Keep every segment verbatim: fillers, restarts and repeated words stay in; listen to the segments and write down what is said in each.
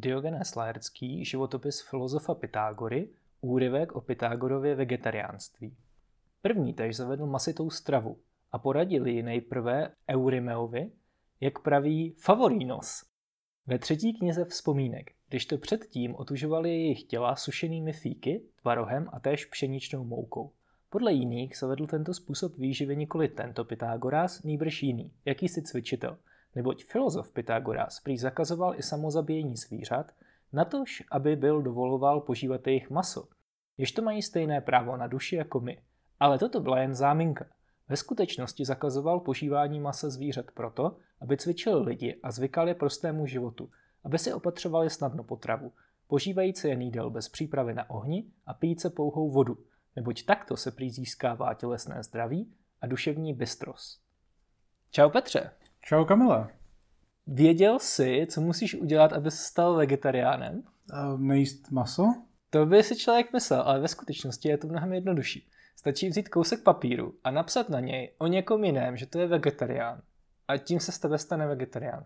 Diogenes Laertský, životopis filozofa Pythagory, úryvek o Pythagorově vegetariánství. První též zavedl masitou stravu a poradil ji nejprve Eurymeovi, jak praví Favorinos. Ve třetí knize Vzpomínek, když to předtím otužovali jejich těla sušenými fíky, tvarohem a též pšeničnou moukou. Podle jiných zavedl tento způsob výživy nikoli tento Pythagoras, nýbrž jiný, jakýsi cvičitel, neboť filozof Pythagoras prý zakazoval i samozabíjení zvířat, natož, aby byl dovoloval požívat jejich maso, jež to mají stejné právo na duši jako my. Ale toto byla jen záminka. Ve skutečnosti zakazoval požívání masa zvířat proto, aby cvičil lidi a zvykali prostému životu, aby si opatřovali snadno potravu, požívající jen jídel bez přípravy na ohni a pijíce pouhou vodu, neboť takto se prý získává tělesné zdraví a duševní bystrost. Čau Petře. Čau Kamile. Věděl jsi, co musíš udělat, aby se stal vegetariánem? Uh, nejíst maso? To by si člověk myslel, ale ve skutečnosti je to mnohem jednodušší. Stačí vzít kousek papíru a napsat na něj o někom jiném, že to je vegetarián. A tím se z tebe stane vegetarián.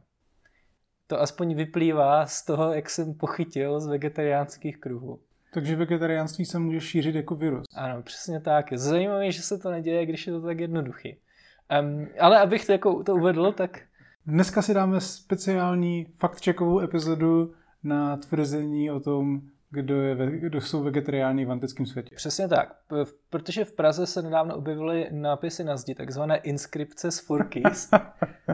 To aspoň vyplývá z toho, jak jsem pochytil z vegetariánských kruhů. Takže vegetariánství se může šířit jako virus. Ano, přesně tak. Je zajímavé, že se to neděje, když je to tak jednoduchý. Um, ale abych to, jako, to uvedl, tak... Dneska si dáme speciální fact-checkovou epizodu na tvrzení o tom, kdo, je, kdo jsou vegetariáni v antickém světě. Přesně tak, protože v Praze se nedávno objevily nápisy na zdi, takzvané inskripce z Forkys. uh,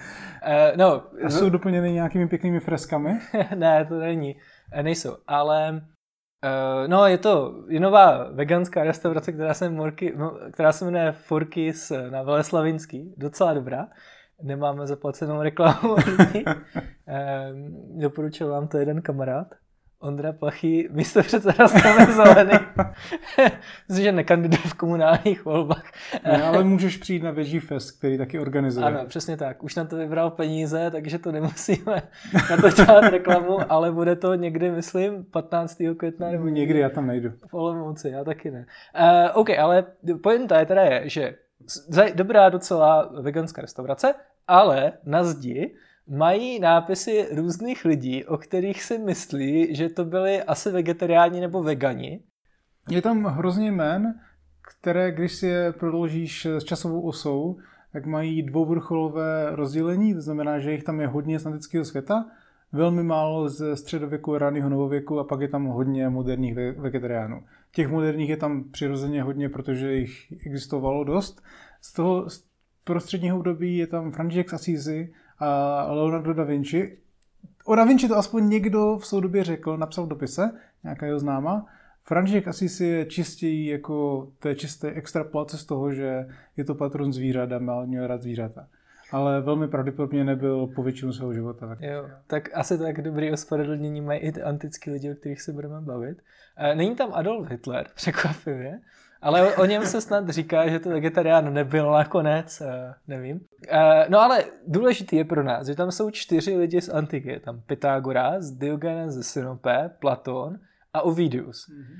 no, A jsou doplněny nějakými pěknými freskami? Ne, to není, nejsou, ale uh, no, je to je nová veganská restaurace, která se, morky, která se jmenuje Forkys na Veleslavinský, docela dobrá. Nemáme zaplacenou reklamu. um, doporučil vám to jeden kamarád. Ondra Plachý, místopředseda Strany zelený. Myslím, že nekandiduje v komunálních volbách. Ne, ale můžeš přijít na Veggie Fest, který taky organizuje. Ano, přesně tak. Už na to vybral peníze, takže to nemusíme na to dělat reklamu, ale bude to někdy, myslím, patnáctého května. Nebo někdy, já tam nejdu. V Olomouci, já taky ne. Uh, OK, ale pointa je teda je, že dobrá docela veganská restaurace, ale na zdi mají nápisy různých lidí, o kterých si myslí, že to byli asi vegetariáni nebo vegani. Je tam hrozně jmen, které, když si je prodloužíš s časovou osou, tak mají dvouvrcholové rozdělení, to znamená, že jich tam je hodně z antického světa, velmi málo ze středověku, raného novověku a pak je tam hodně moderních vegetariánů. Těch moderních je tam přirozeně hodně, protože jich existovalo dost. Z toho prostředního období je tam František z Assisi a Leonardo da Vinci. O da Vinci to aspoň někdo v soudobě řekl, napsal v dopise, nějaká jeho známa. František Assisi je čistěji jako, to je čisté extrapolace z toho, že je to patron zvířat a měl rád zvířata. Ale velmi pravděpodobně nebyl po většinu svého života. Tak. Jo, tak asi tak dobrý ospravedlnění mají i ty antický lidi, o kterých se budeme bavit. Není tam Adolf Hitler, překvapivě, ale o něm se snad říká, že to vegetarián nebyl nakonec, nevím. No ale důležitý je pro nás, že tam jsou čtyři lidi z antiky. Je tam Pythagoras, Diogenes ze Sinope, Platon a Ovidius. Mm-hmm.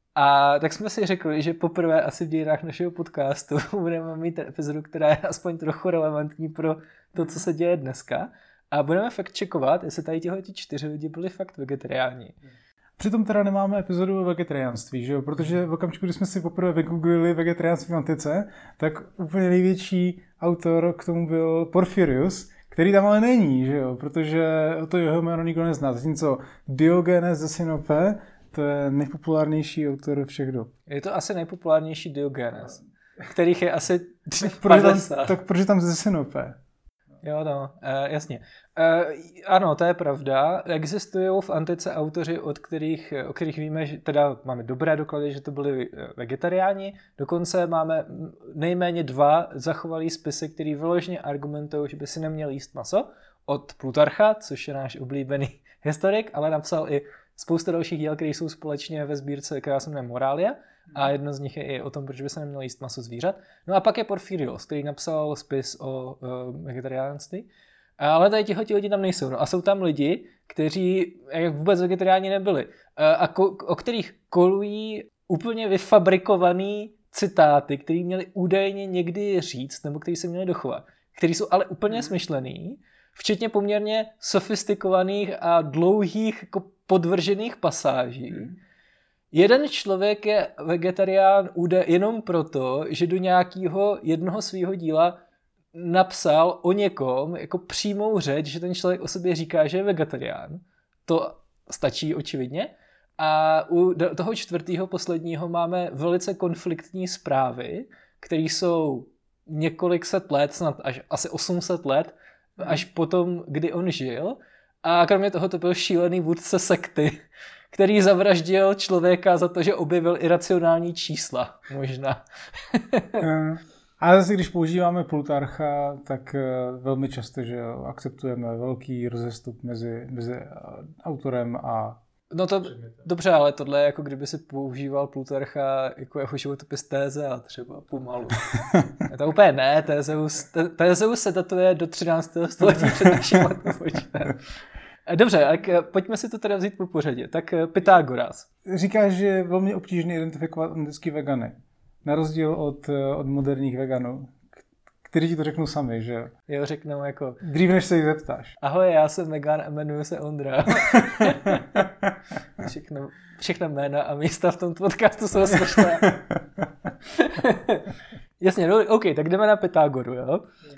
A tak jsme si řekli, že poprvé asi v dějinách našeho podcastu budeme mít epizodu, která je aspoň trochu relevantní pro to, co se děje dneska. A budeme fakt checkovat, jestli tady těhleti čtyři lidi byli fakt vegetariáni. Přitom teda nemáme epizodu o vegetariánství, že jo? Protože v okamžiku, kdy jsme si poprvé vygooglili vegetariánství v antice, tak úplně největší autor k tomu byl Porphyrius, který tam ale není, že jo? Protože to jeho jméno nikdo nezná. Zatímco Diogenes ze Sinope, to je nejpopulárnější autor všech dob. Je to asi nejpopulárnější Diogenes, kterých je asi padesát. Tam, tak proč tam ze Sinope? Jo, no, uh, jasně. Uh, ano, to je pravda. Existují v antice autoři, od kterých, o kterých víme, že teda máme dobré doklady, že to byli vegetariáni. Dokonce máme nejméně dva zachovalý spisy, který vyloženě argumentují, že by si neměl jíst maso. Od Plutarcha, což je náš oblíbený historik, ale napsal i spousta dalších díl, které jsou společně ve sbírce, která se jmenuje Moralia. A jedno z nich je i o tom, proč by se nemělo jíst maso zvířat. No a pak je Porphyrios, který napsal spis o uh, vegetariánství. Ale tady tihleti lidi tam nejsou. No a jsou tam lidi, kteří vůbec vegetariáni nebyli. Uh, a ko- o kterých kolují úplně vyfabrikovaný citáty, který měli údajně někdy říct, nebo který se měli dochovat. Který jsou ale úplně smyšlený. včetně poměrně sofistikovaných a dlouhých jako podvržených pasáží. Hmm. Jeden člověk je vegetarián jenom proto, že do nějakého jednoho svého díla napsal o někom jako přímou řeč, že ten člověk o sobě říká, že je vegetarián. To stačí očividně. A u toho čtvrtého posledního máme velice konfliktní zprávy, které jsou několik set let, snad až asi osm set let, až potom, kdy on žil. A kromě toho to byl šílený vůdce sekty, který zavraždil člověka za to, že objevil iracionální čísla, možná. A zase, když používáme Plutarcha, tak velmi často, že akceptujeme velký rozestup mezi, mezi autorem a no to dobře, ale tohle je jako kdyby si používal Plutarcha jako jeho životopis Tézea třeba pomalu. To úplně ne, Tézeus, Tézeus se datuje do třináctého století před naším letopočtem. Dobře, tak pojďme si to teda vzít po pořadě. Tak Pythagoras. Říkáš, že je velmi obtížné identifikovat antický vegany. Na rozdíl od, od moderních veganů, kteří ti to řeknou sami, že jo? Jo, řeknou jako... Dřív, než se jich zeptáš. Ahoj, já jsem vegan a jmenuji se Ondra. všechno, všechno jména a místa v tom podcastu jsou směšné. Jasně, no, OK, tak jdeme na Pythagoru, jo?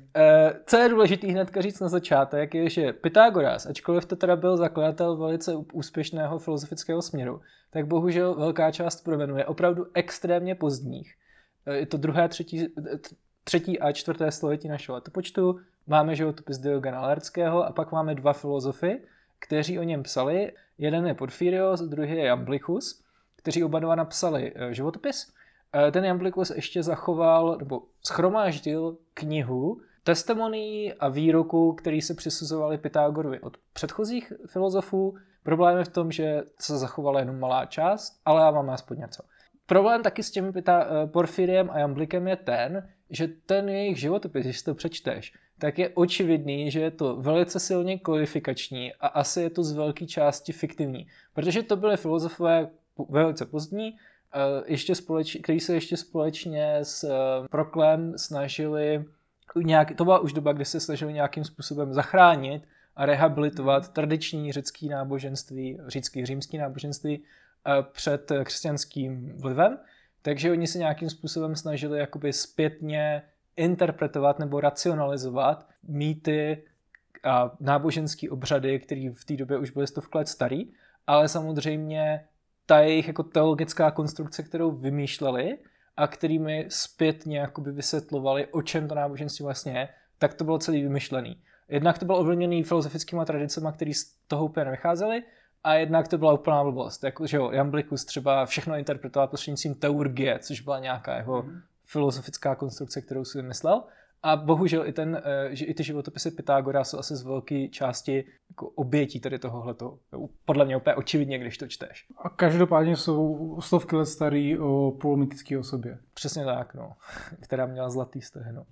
E, co je důležitý hnedka říct na začátek, je, že Pythagoras, ačkoliv to teda byl zakladatel velice úspěšného filozofického směru, tak bohužel velká část pramenů je opravdu extrémně pozdních. E, je to druhé, třetí, třetí a čtvrté století našeho letopočtu. Máme životopis Diogena Laertského a pak máme dva filozofy, kteří o něm psali. Jeden je Porphyrios, druhý je Iamblichus, kteří oba dva napsali životopis. Ten Iamblichus ještě zachoval, nebo shromáždil knihu testimonií a výroků, který se přisuzovali Pythagorovi od předchozích filozofů. Problém je v tom, že se zachovala jenom malá část, ale já mám aspoň něco. Problém taky s těmi Pytha- Porfyriem a Iamblichem je ten, že ten jejich životopis, když si to přečteš, tak je očividný, že je to velice silně kodifikační a asi je to z velké části fiktivní. Protože to byly filozofové velice pozdní, ještě společ, který se ještě společně s Proklem snažili, nějak, to byla už doba, kdy se snažili nějakým způsobem zachránit a rehabilitovat tradiční řecké náboženství, řecké římské náboženství před křesťanským vlivem. Takže oni se nějakým způsobem snažili jakoby zpětně interpretovat nebo racionalizovat mýty a náboženské obřady, které v té době už byly stovky let starý, ale samozřejmě ta jejich jako teologická konstrukce, kterou vymýšleli a kterými zpětně jakoby vysvětlovali, o čem to náboženství vlastně je, tak to bylo celý vymyšlený. Jednak to bylo ovlivněný filozofickými tradicemi, které z toho úplně nevycházely, a jednak to byla úplná blbost. Jako, že jo, Iamblichus třeba všechno interpretoval prostřednictvím teurgie, což byla nějaká jeho mm. filozofická konstrukce, kterou si vymyslel. A bohužel i, ten, že i ty životopisy Pythagora jsou asi z velké části jako obětí tady tohohleto. Podle mě úplně očividně, když to čteš. A každopádně jsou stovky let starý o polomytické osobě. Přesně tak, no. Která měla zlatý stehno.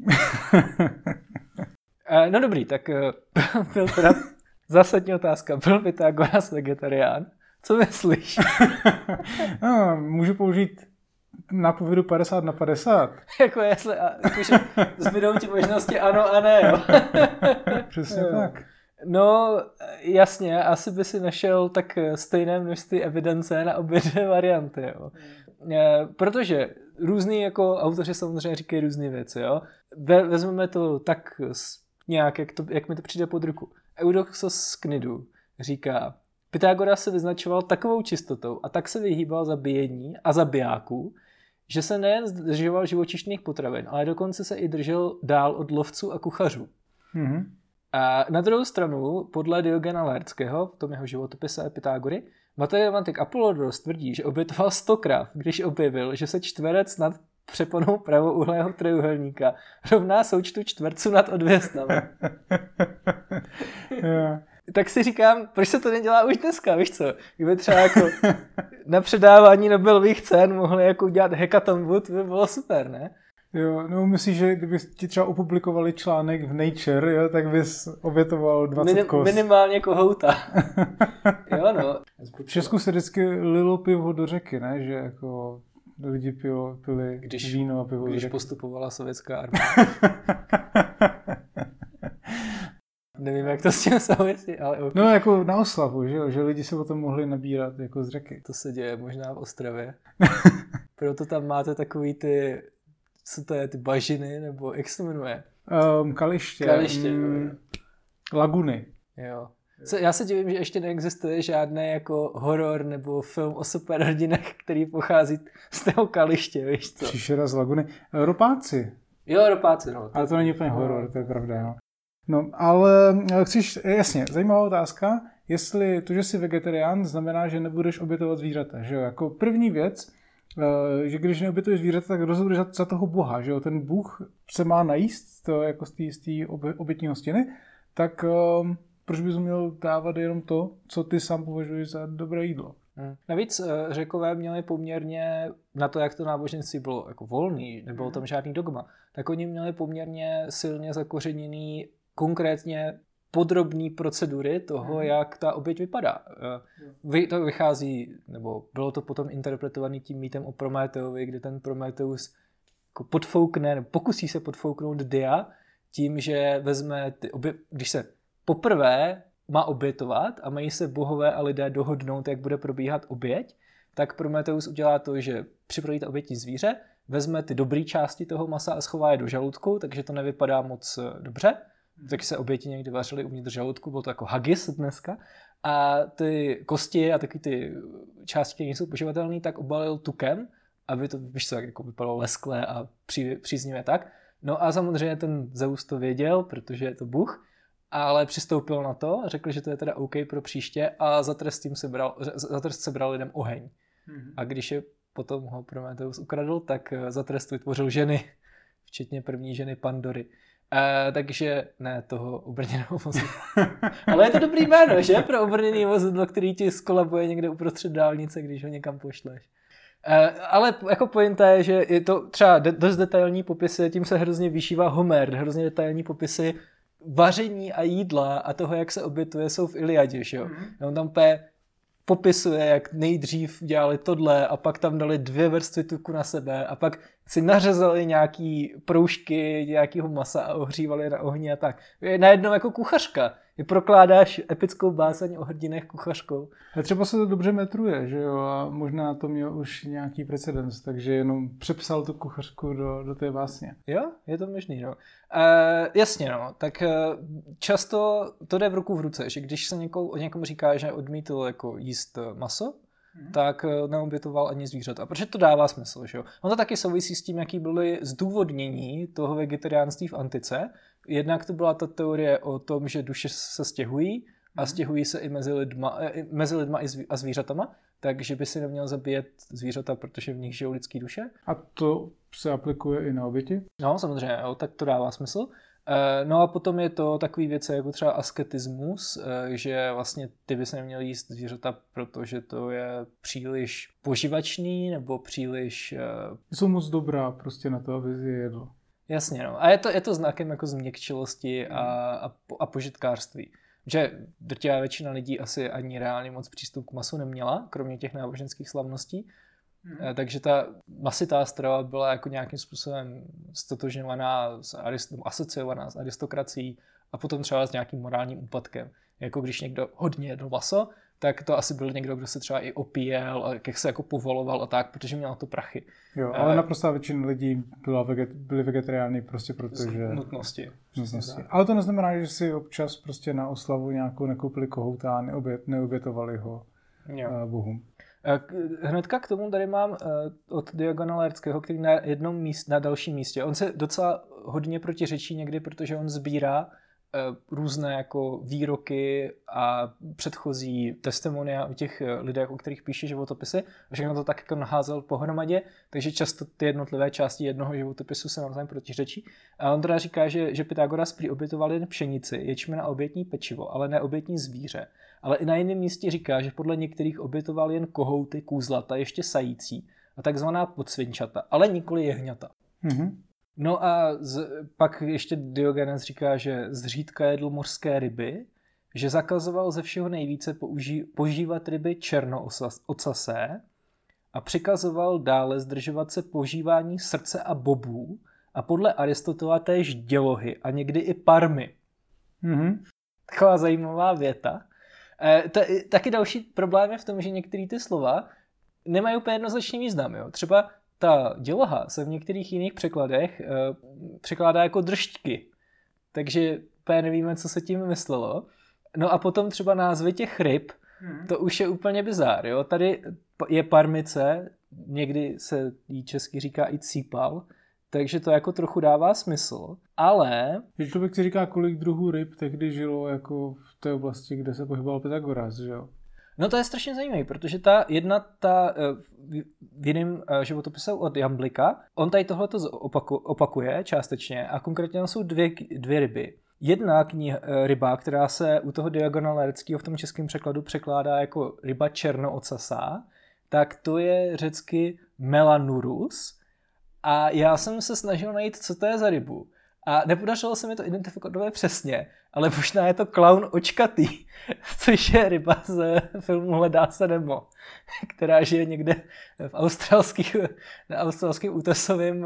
No dobrý, tak byl teda zásadní otázka. Byl Pythagoras vegetarián? Co myslíš? No, můžu použít nápovědu padesát na padesát. Jako jestli, jakože zbydou ti možnosti ano a ne, jo. Přesně jo. Tak. No, jasně, asi by si našel tak stejné množství evidence na obě dvě varianty, jo. Protože různý jako autoři samozřejmě říkají různé věci, jo. Vezmeme to tak nějak, jak, to, jak mi to přijde pod ruku. Eudoxos z Knidu říká, Pythagoras se vyznačoval takovou čistotou a tak se vyhýbal zabíjení a zabijáků, že se nejen zdržoval živočišných potravin, ale dokonce se i držel dál od lovců a kuchařů. Mm-hmm. A na druhou stranu, podle Diogena Laertského, v tom jeho životopise Pythagory, matematik Apollodoros tvrdí, že obětoval sto krav, když objevil, že se čtverec nad přeponou pravouhlého trojúhelníka rovná součtu čtverců nad odvěsnami. Yeah. Tak si říkám, proč se to nedělá už dneska, víš co? Kdyby třeba jako na předávání Nobelových cen mohli jako udělat hackathon wood, by bylo super, ne? Jo, no myslím, že kdyby ti třeba opublikovali článek v Nature, jo, tak bys obětoval dvacet Minim, kos. Minimálně kohouta. Jo, no. V Česku se vždycky lilo pivo do řeky, ne? Že jako lidi pilo, pili když, víno a pivo Když do řeky. Postupovala sovětská armáda. Nevím, jak to s tím souvisí, ale okay. No jako na oslavu, že jo? Že lidi se potom mohli nabírat jako z řeky. To se děje možná v Ostravě. Proto tam máte takový ty, co to je, ty bažiny, nebo jak se to jmenuje? Um, kaliště. Kaliště, um, laguny. Jo. Já se divím, že ještě neexistuje žádný jako horor nebo film o superhrdinech, který pochází z toho kaliště, víš co? Příšera z laguny. Ropáci. Jo, ropáci, no. Ale to není úplně horor, to je pravda, no. No, ale chceš, jasně, zajímavá otázka, jestli to, že jsi vegetarián, znamená, že nebudeš obětovat zvířata, že jo? Jako první věc, že když neobětuješ zvířata, tak rozhoduješ za, za toho boha, že jo? Ten bůh se má najíst to, jako z té obětní hostiny, tak um, proč bys měl dávat jenom to, co ty sám považuješ za dobré jídlo? Hmm. Navíc Řekové měli poměrně, na to, jak to náboženství bylo jako volný, nebylo tam žádný dogma, tak oni měli poměrně silně zakořeněný konkrétně podrobný procedury toho, hmm. jak ta oběť vypadá. Vy, to vychází, nebo bylo to potom interpretovaný tím mýtem o Prometeovi, kde ten Prometeus jako podfoukne, nebo pokusí se podfouknout Dia tím, že vezme ty obě, když se poprvé má obětovat a mají se bohové a lidé dohodnout, jak bude probíhat oběť, tak Prometeus udělá to, že připraví ta obětí zvíře, vezme ty dobré části toho masa a schová je do žaludku, takže to nevypadá moc dobře. Takže se oběti někdy vařily uvnitř žaludku, bylo to jako haggis dneska. A ty kosti a taky ty části, které nejsou poživatelné, tak obalil tukem, aby to, víš co, jako vypadalo lesklé a pří, příznivě tak. No a samozřejmě ten Zeus to věděl, protože je to bůh, ale přistoupil na to a řekl, že to je teda OK pro příště a za trest, tím se bral, za trest se bral lidem oheň. Mm-hmm. A když je potom ho Prometeus ukradl, tak za trest vytvořil ženy, včetně první ženy Pandory. Uh, takže ne toho obrněného vozidla. Ale je to dobrý jméno, že? Pro obrněný vozidlo, který ti skolabuje někde uprostřed dálnice, když ho někam pošleš. Uh, ale jako pointa je, že je to třeba de- dost detailní popisy, tím se hrozně vyšívá Homer, hrozně detailní popisy vaření a jídla a toho, jak se obětuje, jsou v Iliadě, že jo? Mm-hmm. On tam pe popisuje, jak nejdřív dělali tohle a pak tam dali dvě vrstvy tuku na sebe a pak si nařezali nějaký proužky nějakého masa a ohřívali na ohni a tak. Je najednou jako kuchařka. Je prokládáš epickou báseň o hrdinech kuchařkou. A třeba se to dobře metruje, že jo? A možná to měl už nějaký precedens, takže jenom přepsal tu kuchařku do, do té básně. Jo, je to možný, no. E, jasně, no. Tak často to jde v ruku v ruce, že když se někomu, o někomu říká, že odmítl jako jíst maso, hmm. tak neobětoval ani zvířata. Protože to dává smysl, že jo? On to taky souvisí s tím, jaký byly zdůvodnění toho vegetariánství v antice. Jednak to byla ta teorie o tom, že duše se stěhují a stěhují se i mezi lidma, i mezi lidma a zvířatama, takže by si neměl zabíjet zvířata, protože v nich žijou lidský duše. A to se aplikuje i na oběti? No, samozřejmě, jo, tak to dává smysl. No a potom je to takový věc jako třeba asketismus, že vlastně ty bys neměl jíst zvířata, protože to je příliš poživačný nebo příliš... Jsou moc dobrá prostě na to, aby je jedl. Jasně, no. A je to, je to znakem jako změkčilosti a, a, a požitkářství. Že drtivá většina lidí asi ani reálně moc přístup k masu neměla, kromě těch náboženských slavností. Hmm. Takže ta masitá strava byla jako nějakým způsobem stotožňovaná, asociovaná s aristokracií a potom třeba s nějakým morálním úpadkem. Jako když někdo hodně jedl maso, tak to asi byl někdo, kdo se třeba i opíjel a jak se jako povoloval a tak, protože měl to prachy. Jo, ale uh, naprostá většina lidí byla veget, byli vegetariáni prostě protože... Nutnosti. nutnosti. Ale to neznamená, že si občas prostě na oslavu nějakou nekoupili kohouta a neobět, neobětovali ho uh, bohům. Hnedka k tomu tady mám uh, od Diogana Laertského, který na jednom místě, na dalším místě. On se docela hodně protiřečí někdy, protože on sbírá různé jako výroky a předchozí testimonia o těch lidech, o kterých píše životopisy a všechno to tak jako naházel pohromadě, takže často ty jednotlivé části jednoho životopisu se navzájem protiřečí. A on teda říká, že, že Pythagoras prý obětoval jen pšenici, ječmen a obětní pečivo, ale ne obětní zvíře. Ale i na jiném místě říká, že podle některých obětoval jen kohouty, kůzlata, ještě sající a takzvaná podsvinčata, ale nikoli jehňata. Mm-hmm. No a z, pak ještě Diogenes říká, že zřídka jedl mořské ryby, že zakazoval ze všeho nejvíce použí, požívat ryby černoocasé a přikazoval dále zdržovat se požívání srdce a bobů a podle Aristotela též dělohy a někdy i parmy. Mm-hmm. Taková zajímavá věta. E, t- taky další problém je v tom, že některé ty slova nemají úplně jednoznačný význam. Jo? Třeba ta děloha se v některých jiných překladech e, překládá jako držťky. Takže úplně nevíme, co se tím myslelo. No a potom třeba názvy těch ryb, hmm. to už je úplně bizár. Jo? Tady je parmice, někdy se jí česky říká i cípal, takže to jako trochu dává smysl, ale... Když člověk si říká, kolik druhů ryb tehdy žilo jako v té oblasti, kde se pohyboval Pythagoras, že jo? No to je strašně zajímavé, protože ta jedna, ta v jiném životopise od Jamblika, on tady tohleto opaku, opakuje částečně a konkrétně tam jsou dvě, dvě ryby. Jedna kniha, ryba, která se u toho Diogana Laertského v tom českém překladu překládá jako ryba černoocasá, tak to je řecky Melanurus. A já jsem se snažil najít, co to je za rybu. A nepodařilo se mi to identifikovat přesně, ale možná je to klaun očkatý, což je ryba z filmu Hledá se Nemo, která žije někde v australských, na australském útesovém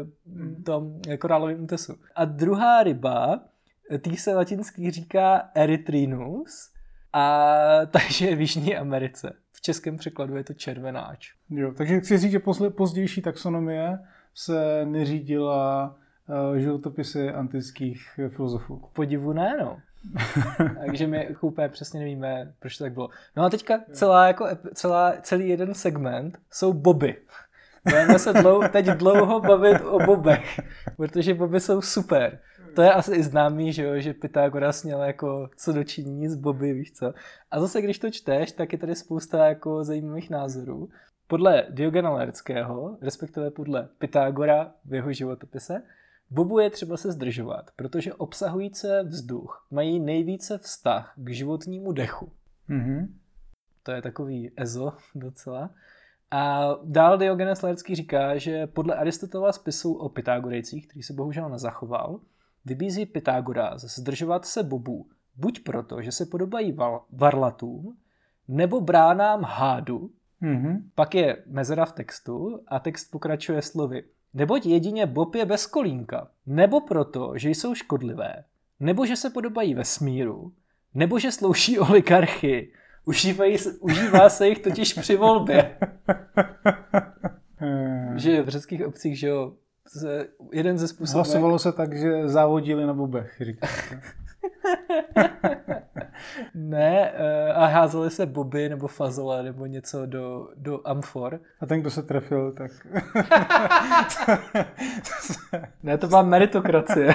tom korálovém útesu. A druhá ryba, tý se latinsky říká Erythrinus, a takže je v Jižní Americe. V českém překladu je to červenáč. Jo, takže chci říct, že pozdější taxonomie se neřídila uh, životopisy antických filozofů. Podivu ne, no. Takže my úplně přesně nevíme, proč to tak bylo. No a teďka celá, jako, celá, celý jeden segment jsou boby. Budeme se dlou, teď dlouho bavit o bobech, protože boby jsou super. To je asi i známý, že, jo, že Pythagoras měl jako co dočinění s boby, víš co. A zase, když to čteš, tak je tady spousta jako zajímavých názorů. Podle Diogana Laertského, respektive podle Pythagora v jeho životopise, bobu je třeba se zdržovat, protože obsahujíce vzduch mají nejvíce vztah k životnímu dechu. Mm-hmm. To je takový ezo docela. A dál Diogenes Laertský říká, že podle Aristotelova spisu o Pythagorejcích, který se bohužel nezachoval, vybízí Pythagoras zdržovat se bobů buď proto, že se podobají varlatům, nebo bránám hádu. Mm-hmm. Pak je mezera v textu a text pokračuje slovy. Neboť jedině bob je bez kolínka, nebo proto, že jsou škodlivé, nebo že se podobají vesmíru, nebo že slouží oligarchy. Užívají, užívá se jich totiž při volbě. Že v řeckých obcích, že jo, jeden ze způsobů... Hlasovalo se tak, že závodili na bobech, říkáte. Ne, a házeli se boby nebo fazole nebo něco do, do amfor. A ten, kdo se trefil, tak... Ne, to byla meritokracie.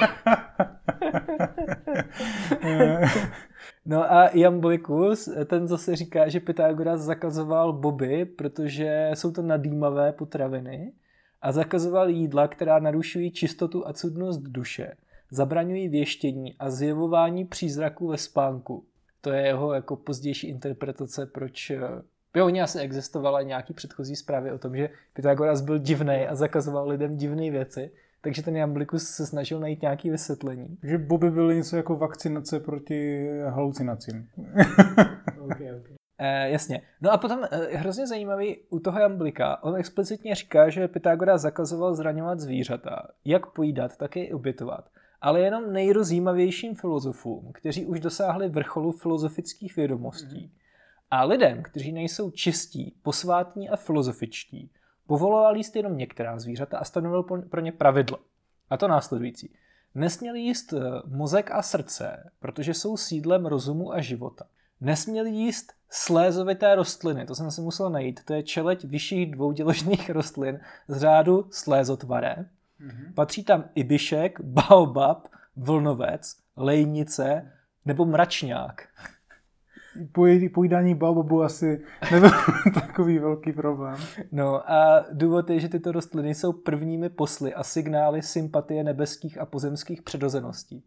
No a Jamblikus, ten zase říká, že Pythagoras zakazoval boby, protože jsou to nadýmavé potraviny a zakazoval jídla, která narušují čistotu a cudnost duše, zabraňují věštění a zjevování přízraků ve spánku. To je jeho jako pozdější interpretace, proč... Jo, oni asi existovaly nějaký předchozí zprávy o tom, že Pythagoras byl divnej a zakazoval lidem divné věci, takže ten Jamblikus se snažil najít nějaké vysvětlení. Že boby byly něco jako vakcinace proti halucinacím. okay, okay. Eh, jasně. No a potom eh, hrozně zajímavý u toho Jamblika, on explicitně říká, že Pythagoras zakazoval zraňovat zvířata, jak pojídat, tak i obětovat, ale jenom nejrozjímavějším filozofům, kteří už dosáhli vrcholu filozofických vědomostí. Mm. A lidem, kteří nejsou čistí, posvátní a filozofičtí, povoloval jíst jenom některá zvířata a stanovil pro ně pravidla. A to následující. Nesměli jíst mozek a srdce, protože jsou sídlem rozumu a života. Nesměli jíst slézovité rostliny, to jsem si musel najít, to je čeleď vyšších dvouděložných rostlin z řádu slézotvaré. Mm-hmm. Patří tam ibišek, baobab, vlnovec, lejnice nebo mračňák. Pojídání baobabu asi nebyl takový velký problém. No a důvod je, že tyto rostliny jsou prvními posly a signály sympatie nebeských a pozemských přirozeností.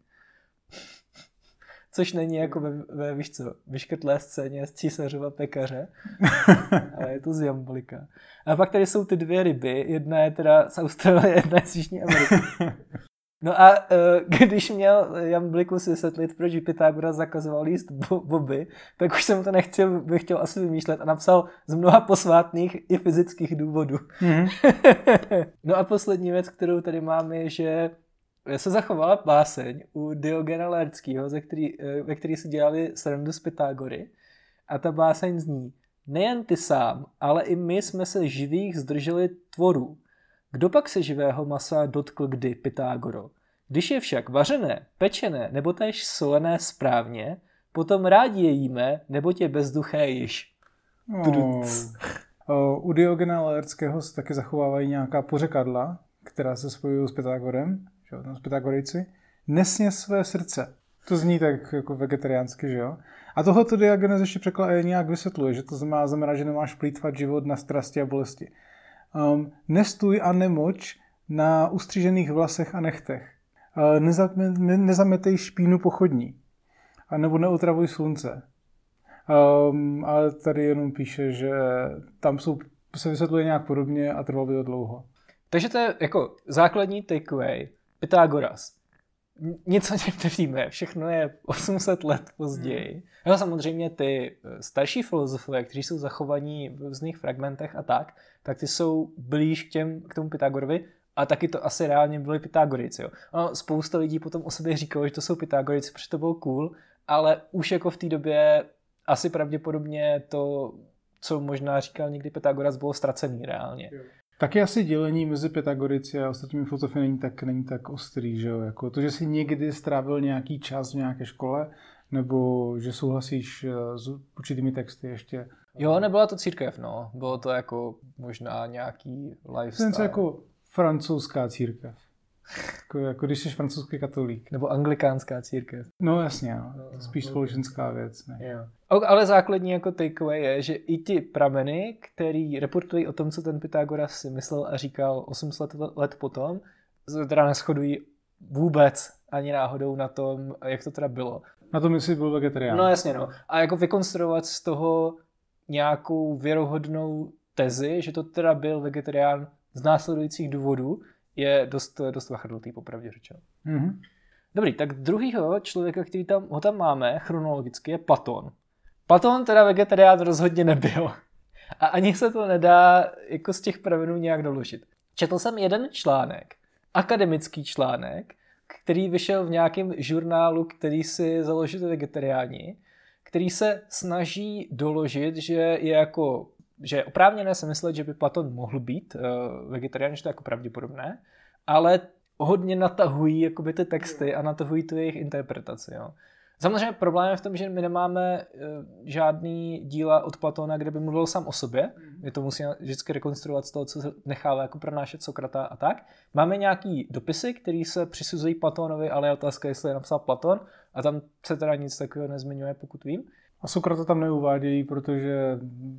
Což není jako ve, ve víš co, vyškrtlé scéně z Císařova pekaře, ale je to z Jamblika. A pak tady jsou ty dvě ryby, jedna je teda z Austrálie, jedna je z Jižní Ameriky. No a uh, když měl Jamblikus vysvětlit, proč Pythagoras zakazoval jíst bo- boby, tak už jsem to nechtěl, bych chtěl asi vymýšlet a napsal z mnoha posvátných i fyzických důvodů. Mm-hmm. No a poslední věc, kterou tady mám, je, že se zachovala báseň u Diogena Laertského, ze který, ve který si dělali srandu z Pythagory. A ta báseň zní: nejen ty sám, ale i my jsme se živých zdrželi tvorů. Kdo pak se živého masa dotkl kdy, Pythagoro? Když je však vařené, pečené nebo též solené správně, potom rádi je jíme, nebo tě bezduché již. Oh. U Diogena Laertského se taky zachovávají nějaká pořekadla, která se spojují s Pythagorem, že jo, s Pythagorejci. Nesně své srdce. To zní tak jako vegetariánsky, že jo? A tohoto Diogenes ještě překladá nějak vysvětluje, že to znamená, znamená, že nemáš plýtvat život na strasti a bolesti. Um, nestůj a nemoč na ustřížených vlasech a nechtech. Uh, nezam, ne, nezametej špínu pochodní. A nebo neotravuj slunce. Um, ale tady jenom píše, že tam jsou, se vysvětluje nějak podobně a trvalo by to dlouho. Takže to je jako základní takeaway. Pythagoras. Nic o něm nevíme, všechno je osm set let později. Hmm. No, samozřejmě ty starší filozofové, kteří jsou zachovaní v různých fragmentech a tak, tak ty jsou blíž k, těm, k tomu Pythagorovi a taky to asi reálně byli Pythagorejci. No, spousta lidí potom o sobě říkalo, že to jsou Pythagorejci, protože to bylo cool, ale už jako v té době asi pravděpodobně to, co možná říkal někdy Pythagoras, bylo ztracený reálně. Jo. Taky asi dělení mezi Pythagorici a ostatními filozofy není tak, není tak ostrý, že jo? Jako to, že jsi někdy strávil nějaký čas v nějaké škole, nebo že souhlasíš s určitými texty ještě. Jo, nebyla to církev, no. Bylo to jako možná nějaký lifestyle. Ten jako francouzská církev. Jako, jako když jsi francouzský katolík. Nebo anglikánská církev. No jasně, no. To spíš společenská věc. Ne? Jo. Ale základní jako takeaway je, že i ti prameny, který reportují o tom, co ten Pythagoras si myslel a říkal osm set let potom, teda neshodují vůbec ani náhodou na tom, jak to teda bylo. Na tom, jestli byl vegetarián. No jasně, no. A jako vykonstruovat z toho nějakou věrohodnou tezi, že to teda byl vegetarián z následujících důvodů, je dost, dost vachrdlutý, popravdě řečeno. Mm-hmm. Dobrý, tak druhýho člověka, který tam, ho tam máme chronologicky, je Platon. Platon teda vegetarián rozhodně nebyl. A ani se to nedá jako z těch pramenů nějak doložit. Četl jsem jeden článek, akademický článek, který vyšel v nějakém žurnálu, který si založili vegetariáni, který se snaží doložit, že je jako že je oprávněné se myslet, že by Platon mohl být uh, vegetarián, že to je jako pravděpodobné, ale hodně natahují jakoby ty texty a natahují tu jejich interpretaci. Jo. Samozřejmě problém je v tom, že my nemáme uh, žádný díla od Platona, kde by mluvil sám o sobě. My to musíme vždycky rekonstruovat z toho, co se nechává jako pronášet Sokrata a tak. Máme nějaký dopisy, které se přisuzují Platonovi, ale je otázka, jestli je napsal Platon a tam se teda nic takového nezmiňuje, pokud vím. A Sokrata tam neuvádějí, protože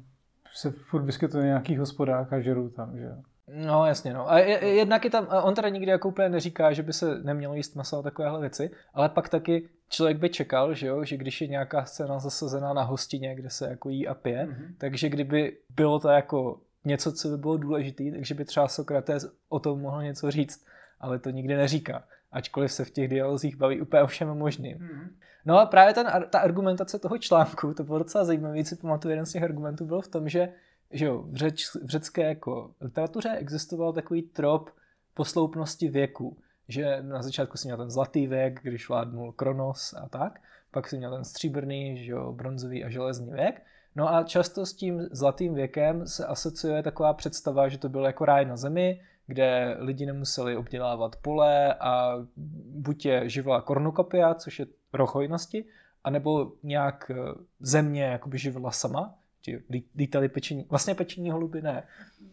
se furt vyskytuje nějakých hospodách a žerů tam, že jo? No jasně, no. A jednak je tam, on teda nikdy jako úplně neříká, že by se nemělo jíst maso a takovéhle věci, ale pak taky člověk by čekal, že jo, že když je nějaká scéna zasazená na hostině, kde se jako jí a pije, mm-hmm. takže kdyby bylo to jako něco, co by bylo důležité, takže by třeba Sokrates o tom mohl něco říct, ale to nikdy neříká, ačkoliv se v těch dialozích baví úplně o všem možným. Mm-hmm. No a právě ten, ta argumentace toho článku, to bylo docela zajímavé, si pamatuju, jeden z těch argumentů byl v tom, že, že jo, v, řeč, v řecké jako literatuře existoval takový trop posloupnosti věku, že na začátku si měl ten zlatý věk, když vládnul Kronos a tak, pak si měl ten stříbrný, že jo, bronzový a železný věk. No a často s tím zlatým věkem se asociuje taková představa, že to byl jako ráj na zemi, kde lidi nemuseli obdělávat pole a buď je živila kornukopia, což je roh hojnosti, anebo nějak země jakoby živila sama, lítali pečení, vlastně pečení holuby ne,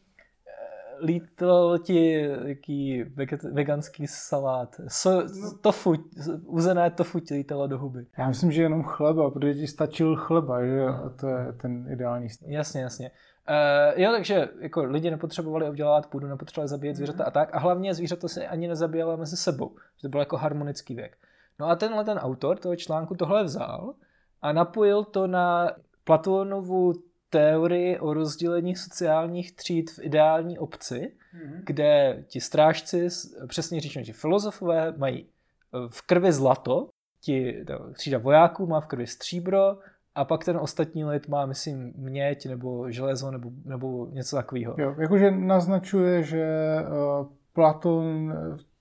lítal ti jaký veganský salát, so, tofu, uzené tofu ti lítalo do huby. Já myslím, že jenom chleba, protože ti stačil chleba, že jo, to je ten ideální stav. Jasně, jasně. Uh, jo, takže jako lidi nepotřebovali obdělávat půdu, nepotřebovali zabíjet zvířata a tak. A hlavně zvířata se ani nezabíjela mezi sebou. Že to byl jako harmonický věk. No a tenhle ten autor toho článku tohle vzal a napojil to na Platonovu teorii o rozdělení sociálních tříd v ideální obci, mm-hmm. kde ti strážci, přesně řečeno, ti filozofové mají v krvi zlato, ti třída vojáků má v krvi stříbro, a pak ten ostatní lid má, myslím, měď nebo železo nebo, nebo něco takového. Jo, jakože naznačuje, že uh, Platon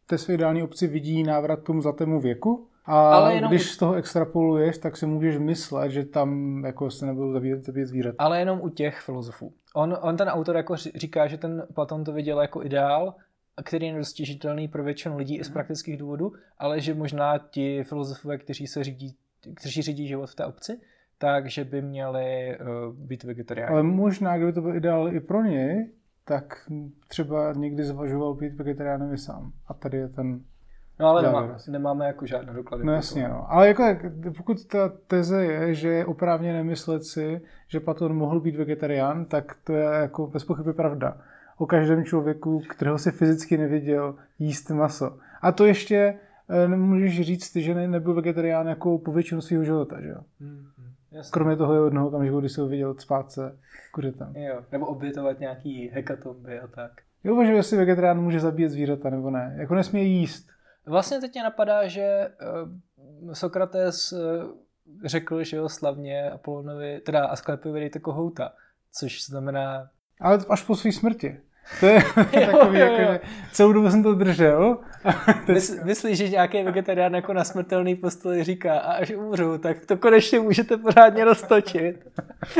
té své ideální obci vidí návrat k tomu zlatému věku. A ale jenom když z toho extrapoluješ, tak si můžeš myslet, že tam jako se nebudou zabíjet, zabíjet zvířat. Ale jenom u těch filozofů. On, on ten autor jako říká, že ten Platon to viděl jako ideál, který je nedostižitelný pro většinu lidí mm. i z praktických důvodů, ale že možná ti filozofové, kteří se řídí, kteří řídí život v té obci, takže by měli uh, být vegetariáni. Ale možná, kdyby to byl ideál i pro něj, tak třeba někdy zvažoval být vegetariánem i sám. A tady je ten... No ale nemá, nemáme jako žádné doklady. No jasně, no. Ale jako, pokud ta teze je, že je oprávněné myslet si, že Platon mohl být vegetarián, tak to je jako bez pochyby pravda. O každém člověku, kterého si fyzicky neviděl, jíst maso. A to ještě nemůžeš říct, že ne, nebyl vegetarián jako po většinu svého života, že jo? Hmm, jasně. Kromě toho je jednoho okamžiku, kdy se ho viděl cpát se kuřetem. Jo, nebo obětovat nějaký hekatomby a tak. Jo, uvažuji, jestli vegetarián může zabíjet zvířata, nebo ne. Jako nesmí jíst. Vlastně teď mě napadá, že uh, Sokrates uh, řekl, že jo, slavně Apolonovi, teda Asklepiovi dejte kohouta, což znamená... Ale až po své smrti. To je takový, jo, jo, jo. Jako, celou dobu jsem to držel. Mysl, myslíš, že nějaký vegetarián jako na smrtelný posteli říká, a až umřu, tak to konečně můžete pořádně roztočit.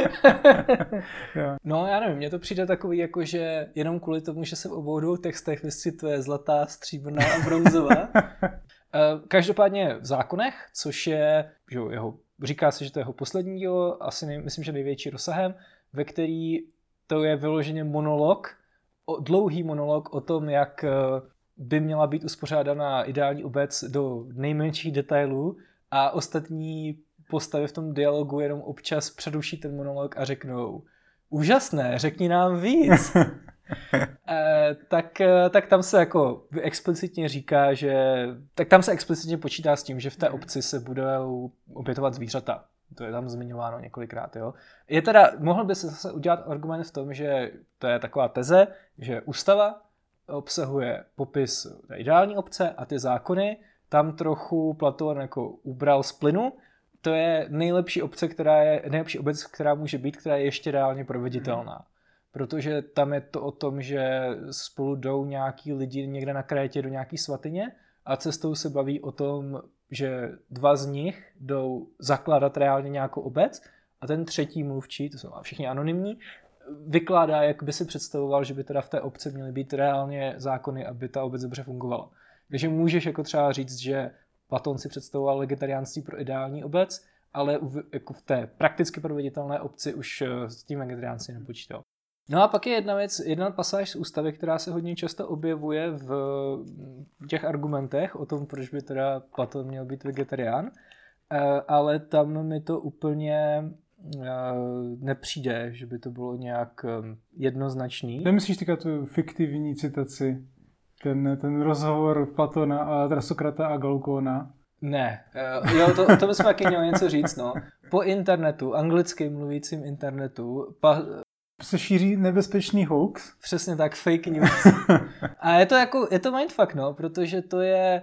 No já nevím, mně to přijde takový, jako že jenom kvůli tomu, že se v obou dvou textech vyskytuje zlatá, stříbrná a bronzová. Každopádně v zákonech, což je, že jeho, říká se, že to je jeho poslední dílo, asi nej, myslím, že největší rozsahem, ve který to je vyloženě monolog, dlouhý monolog o tom, jak by měla být uspořádaná ideální obec do nejmenších detailů a ostatní postavy v tom dialogu jenom občas přeruší ten monolog a řeknou úžasné, řekni nám víc. e, tak, tak tam se jako explicitně říká, že tak tam se explicitně počítá s tím, že v té obci se budou obětovat zvířata. To je tam zmiňováno několikrát, jo. Je teda, mohl by se zase udělat argument v tom, že to je taková teze, že ústava obsahuje popis té ideální obce a ty zákony, tam trochu Platon jako ubral z plynu. To je nejlepší obce, která je, nejlepší obec, která může být, která je ještě reálně proveditelná. Protože tam je to o tom, že spolu jdou nějaký lidi někde na Krétě do nějaký svatyně a cestou se baví o tom, že dva z nich jdou zakládat reálně nějakou obec a ten třetí mluvčí, to jsou všichni anonymní, vykládá, jak by si představoval, že by teda v té obci měly být reálně zákony, aby ta obec dobře fungovala. Takže můžeš jako třeba říct, že Platon si představoval vegetariánství pro ideální obec, ale jako v té prakticky proveditelné obci už s tím vegetariánství nepočítal. No a pak je jedna věc, jedna pasáž z ústavy, která se hodně často objevuje v těch argumentech o tom, proč by teda Platon měl být vegetarián, ale tam mi to úplně nepřijde, že by to bylo nějak jednoznačný. Nemyslíš teďka tu fiktivní citaci, ten, ten rozhovor Platona a teda Sokrata a Galukona? Ne, jo, to, to bychom taky měli něco říct, no. Po internetu, anglicky mluvícím internetu, pa, se šíří nebezpečný hoax. Přesně tak, fake news. A je to jako, je to mindfuck, no, protože to je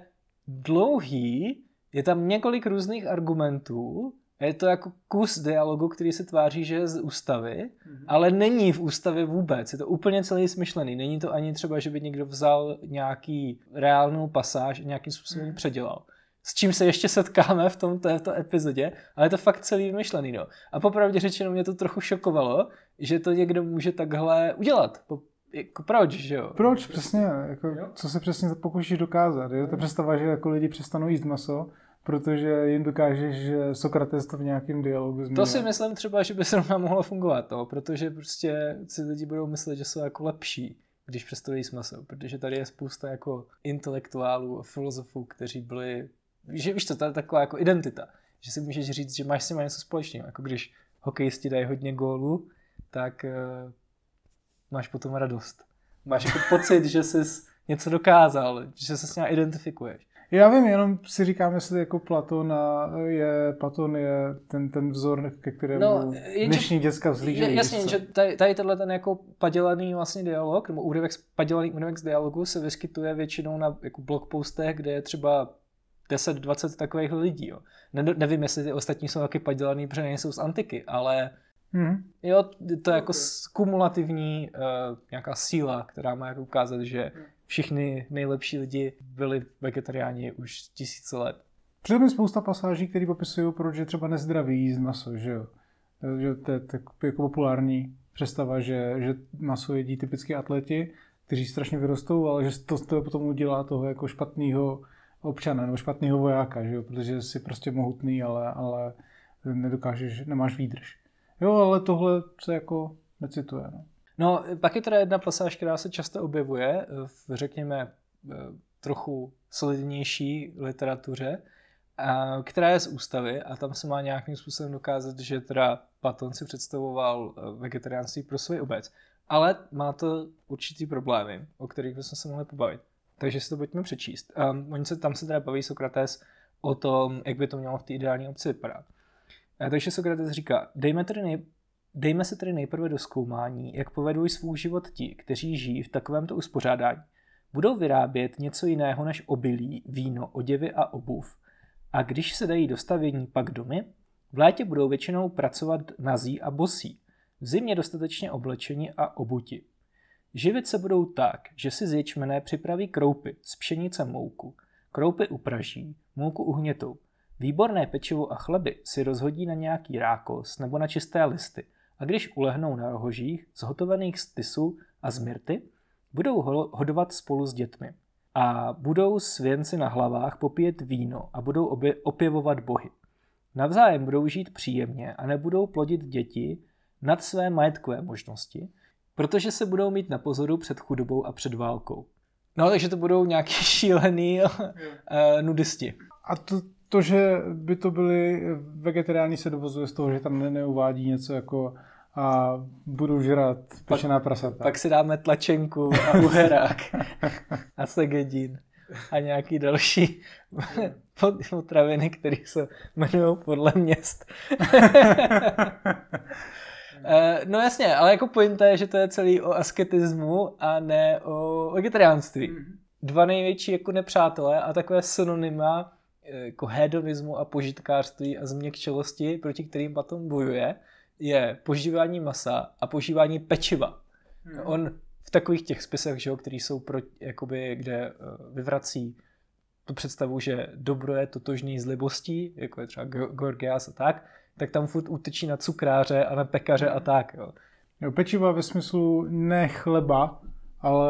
dlouhý, je tam několik různých argumentů, je to jako kus dialogu, který se tváří, že je z ústavy, mm-hmm. ale není v ústavě vůbec, je to úplně celý smyšlený, není to ani třeba, že by někdo vzal nějaký reálnou pasáž a nějakým způsobem mm-hmm. předělal. S čím se ještě setkáme v tom, této epizodě, ale je to fakt celý vymyšlený, no. A popravdě řečeno mě to trochu šokovalo, že to někdo může takhle udělat. Po, jako proč, že jo? Proč, přesně, jako, co se přesně pokoušíš dokázat. Je to představa, že jako lidi přestanou jíst maso, protože jim dokážeš, že Sokrates to v nějakém dialogu zmínil. To si myslím třeba, že by se nám mohlo fungovat, no, protože prostě si lidi budou myslet, že jsou jako lepší, když přestanou jíst maso, protože tady je spousta jako intelektuálů a filozofů, kteří byli, že víš co, to je taková jako identita, že si můžeš říct, že máš si má něco společného, jako když hokejisti dají hodně gólů, tak uh, máš potom radost. Máš jako pocit, že jsi něco dokázal, že se s ním identifikuješ. Já vím, jenom si říkám, jestli jako Platon je, Platon je ten, ten vzor, ke kterému no, dnešní děcka vzlížejí. Jasně, že tady, tady tenhle ten jako padělaný vlastně dialog, nebo úryvek, padělaný úryvek z dialogu se vyskytuje většinou na jako blogpostech, kde je třeba deset dvacet takových lidí. Jo. Ne, nevím, jestli ty ostatní jsou taky padělaný, protože nejsou z antiky, ale mm-hmm. jo, to je jako kumulativní uh, nějaká síla, která má jako ukázat, že všichni nejlepší lidi byli vegetariáni už tisíce let. Přijde mi spousta pasáží, které popisují, proč je třeba nezdravý jíst maso, že jo. Že to je tak jako populární představa, že, že maso jedí typicky atleti, kteří strašně vyrostou, ale že to, to potom udělá toho jako špatného občana nebo špatného vojáka, že jo, protože jsi prostě mohutný, ale, ale nedokážeš, nemáš výdrž. Jo, ale tohle se jako necituje. No. No, pak je teda jedna pasáž, která se často objevuje v, řekněme, trochu solidnější literatuře, a, která je z ústavy a tam se má nějakým způsobem dokázat, že teda Platón si představoval vegetariánství pro svou obec. Ale má to určitý problémy, o kterých bychom se mohli pobavit. Takže si to pojďme přečíst. Um, oni se, tam se teda baví Sokrates o tom, jak by to mělo v té ideální obci vypadat. A takže Sokrates říká, dejme, tedy nej, dejme se tedy nejprve do zkoumání, jak povedou svůj život ti, kteří žijí v takovémto uspořádání. Budou vyrábět něco jiného než obilí, víno, oděvy a obuv. A když se dají do stavění pak domy, v létě budou většinou pracovat nazí a bosí. V zimě dostatečně oblečeni a obuti. Živit se budou tak, že si z ječmene připraví kroupy, z pšenice mouku. Kroupy upraží, mouku uhnětou. Výborné pečivo a chleby si rozhodí na nějaký rákos nebo na čisté listy a když ulehnou na rohožích, zhotovených z tysu a z myrty, budou hodovat spolu s dětmi. A budou svěnci na hlavách popíjet víno a budou obě- opěvovat bohy. Navzájem budou žít příjemně a nebudou plodit děti nad své majetkové možnosti, protože se budou mít na pozoru před chudobou a před válkou. No, takže to budou nějaký šílený uh, nudisti. A to, to, že by to byli vegetariáni, se dovozuje z toho, že tam ne, neuvádí něco jako a budou žrat pečená prasata. Pak si dáme tlačenku a uherák a segedín a nějaký další potraviny, které se jmenují podle měst. No jasně, ale jako pointa je, že to je celý o asketismu a ne o vegetariánství. Dva největší jako nepřátelé a takové synonyma jako hedonismu a požitkářství a změkčelosti, proti kterým Platón bojuje, je požívání masa a požívání pečiva. Hmm. On v takových těch spisech, že jo, který jsou pro, jakoby, kde vyvrací tu představu, že dobro je totožný s libostí, jako je třeba Gorgias a tak, tak tam furt útočí na cukráře a na pekaře a tak. Jo. Jo, pečiva ve smyslu ne chleba, ale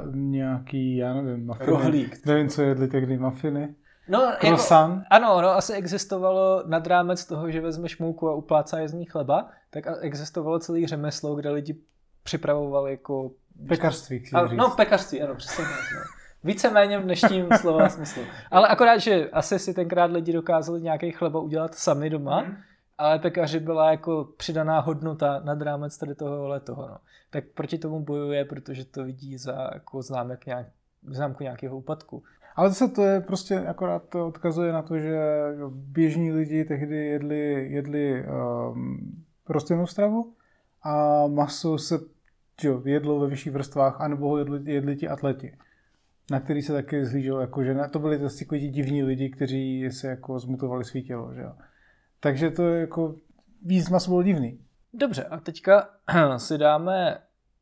nějaký, já nevím, mafiny. Rohlík. Nevím, co jedli tehdy, mafiny. No, jako, ano, no, asi existovalo nad rámec toho, že vezmeš mouku a uplácáš z ní chleba, tak existovalo celý řemeslo, kde lidi připravovali jako... Pekařství, a, no, pekařství, ano, přesně. No. Víceméně v dnešním slova smyslu. Ale akorát, že asi si tenkrát lidi dokázali nějaký chleba udělat sami doma, mm. ale pekaři byla jako přidaná hodnota nad rámec tady tohohle toho. No. Tak proti tomu bojuje, protože to vidí za jako známek nějak, známku nějakého úpadku. Ale zase to je prostě, akorát to odkazuje na to, že běžní lidi tehdy jedli, jedli um, rostlinnou stravu a maso se jo, jedlo ve vyšších vrstvách, anebo ho jedli, jedli ti atleti, na který se taky zhlíželo, jako, že to byli takový divní lidi, kteří se jako zmutovali svý tělo. Že jo. Takže to je jako víc maso bylo divný. Dobře, a teďka si dáme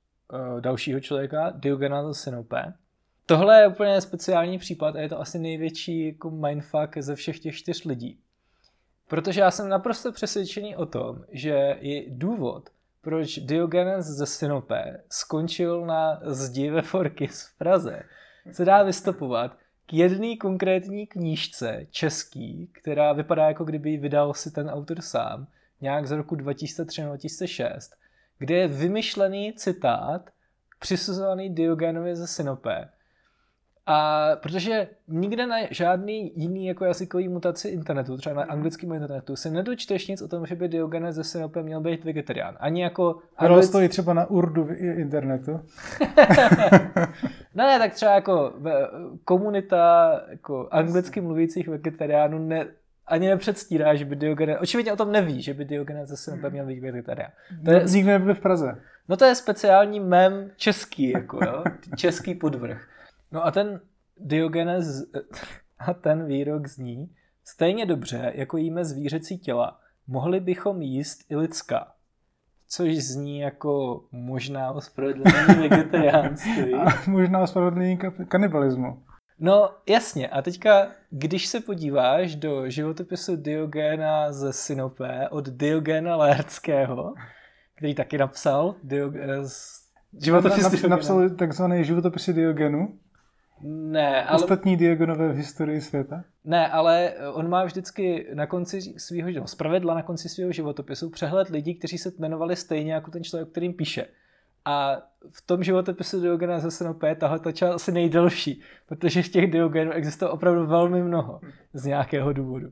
uh, dalšího člověka, Diogena ze Sinope. Tohle je úplně speciální případ a je to asi největší jako mindfuck ze všech těch čtyř lidí. Protože já jsem naprosto přesvědčený o tom, že je důvod, proč Diogenes ze Sinope skončil na zdi ve Forkys v Praze, se dá vystopovat k jedné konkrétní knížce český, která vypadá jako kdyby ji vydal si ten autor sám, nějak z roku dva tisíce tři dva tisíce šest, kde je vymyšlený citát přisuzovaný Diogenovi ze Sinope. A protože nikde na žádný jiný jako jazykový mutaci internetu, třeba na anglickém internetu, se nedočteš nic o tom, že by Diogenes ze Sinope měl být vegetarián. Ani jako... Ale anglic... stojí třeba na urdu internetu. No ne, tak třeba jako komunita jako anglicky mluvících vegetariánů ne, ani nepředstírá, že by Diogenes... Očividně o tom neví, že by Diogenes ze Sinope měl být vegetarián. To je... Nikdy nebyl v Praze. No to je speciální mem český, jako jo? Český podvrh. No a ten Diogenes a ten výrok zní, stejně dobře, jako jíme zvířecí těla, mohli bychom jíst i lidská. což zní jako možná ospravedlnění vegetariánství. A možná ospravedlnění kanibalismu. No jasně, a teďka, když se podíváš do životopisu Diogena ze Sinopé od Diogena Laertského, který taky napsal Diog- životopis na, Diogena. Napsal takzvaný životopisy Diogenu? Ne, ale... Ostatní Diogenové v historii světa? Ne, ale on má vždycky na konci svého, no, zpravidla na konci svého životopisu přehled lidí, kteří se jmenovali stejně jako ten člověk, kterým píše. A v tom životopisu Diogena ze Sinopé tahle ta část asi nejdelší, protože z těch Diogenů existuje opravdu velmi mnoho z nějakého důvodu.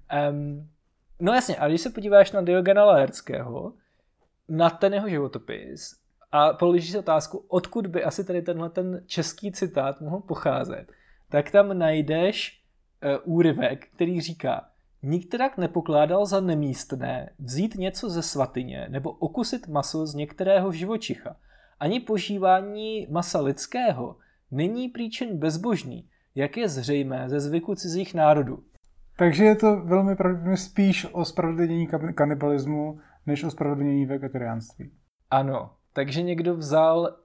Um, no jasně, ale když se podíváš na Diogena Laertského, na ten jeho životopis a položíš si otázku, odkud by asi tady tenhle ten český citát mohl pocházet, tak tam najdeš uh, úryvek, který říká: nikterak nepokládal za nemístné vzít něco ze svatyně nebo okusit maso z některého živočicha. Ani požívání masa lidského není příčin bezbožný, jak je zřejmé ze zvyku cizích národů. Takže je to velmi pravděpodobně spíš o spravedlnění kanibalismu, než o spravedlnění vegetariánství. Ano, takže někdo vzal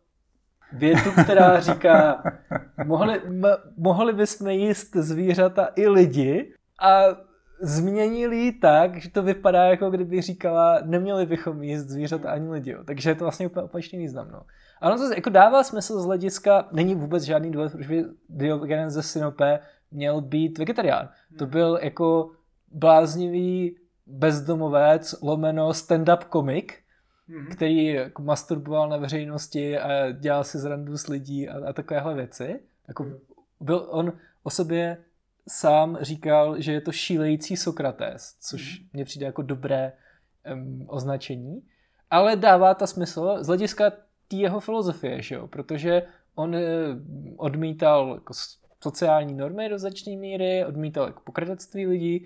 větu, která říká, mohli, m- mohli bychom jíst zvířata i lidi, a změnili ji tak, že to vypadá, jako kdyby říkala, neměli bychom jíst zvířata ani lidi. Jo. Takže je to vlastně úplně opačný význam. No. A ono to jako dává smysl z hlediska, není vůbec žádný důvod, proč by Diogenes ze Sinopé měl být vegetarián. To byl jako bláznivý bezdomovec, lomeno stand-up komik, mm-hmm. který jako masturboval na veřejnosti a dělal si zrandu s lidí a, a takovéhle věci. Jako byl on o sobě sám říkal, že je to šílející Sokrates, což mně přijde jako dobré um, označení, ale dává to smysl z hlediska té jeho filozofie, že jo? Protože on uh, odmítal jako sociální normy do značné míry, odmítal jako pokrytectví lidí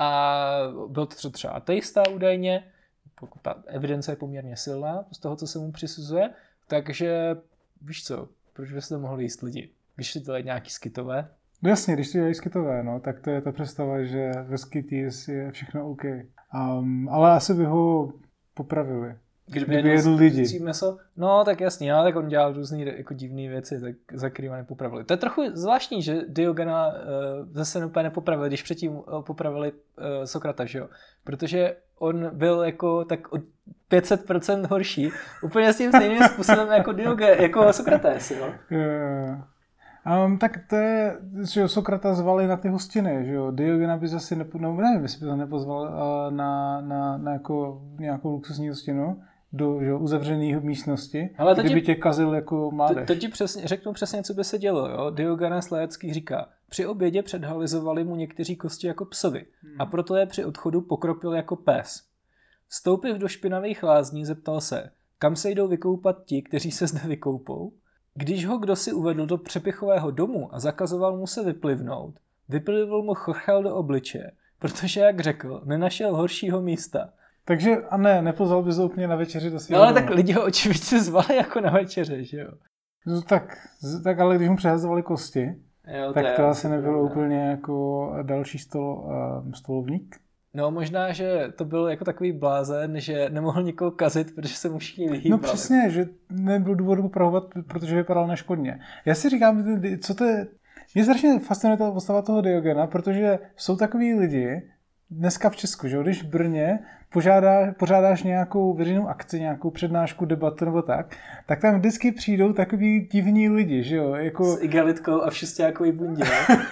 a byl to třeba ateista údajně, pokud ta evidence je poměrně silná z toho, co se mu přisuzuje, takže víš co, proč byste mohli jíst lidi? Když si to je nějaký skytové. No jasně, když to dělají skytové, no, tak to je ta představa, že ve skyties je všechno OK. Um, ale asi by ho popravili. Kdyby, Kdyby jedl lidi. Meso, no tak jasně, ale tak on dělal různý jako divné věci, tak za kterýma nepopravili. To je trochu zvláštní, že Diogena uh, zase úplně nepopravili, když předtím uh, popravili uh, Sokrata, že jo? Protože on byl jako tak o pět set procent horší, úplně s tím stejným způsobem jako Diogen, jako Sokrates, jo? Yeah. Um, tak to je, že Sokrata zvali na ty hostiny, že jo, Diogena by zase nepo, no, nevím, jestli by to nepozval uh, na, na, na jako nějakou luxusní hostinu do že, uzavřené místnosti, ale kdyby ti, tě kazil jako mládež. To, to ti přesně, řeknu přesně, co by se dělo, jo. Diogenes Laertský říká, při obědě předhalizovali mu někteří kosti jako psovi hmm. a proto je při odchodu pokropil jako pes. Vstoupив do špinavých lázní, zeptal se, kam se jdou vykoupat ti, kteří se zde vykoupou? Když ho kdosi uvedl do přepichového domu a zakazoval mu se vyplivnout, vyplivl mu chorchel do obličeje, protože, jak řekl, nenašel horšího místa. Takže, a ne, nepozval bys ho úplně na večeři do svého No ale domu. tak lidi ho očividně zvali jako na večeře, že jo? No, tak, tak ale když mu přehazovali kosti, jo, tak to asi nebylo úplně jako další stol, uh, stolovník. No možná, že to byl jako takový blázen, že nemohl nikoho kazit, protože se mu všichni vyhýbali. No přesně, že nebyl důvod popravovat, protože vypadal neškodně. Já si říkám, co to je... Mě strašně fascinuje ta postava toho Diogena, protože jsou takový lidi, dneska v Česku, že když v Brně požádá, pořádáš nějakou veřejnou akci, nějakou přednášku, debatu nebo tak, tak tam vždycky přijdou takový divní lidi, že jo? Jako... S igalitkou a v šestákový bundě.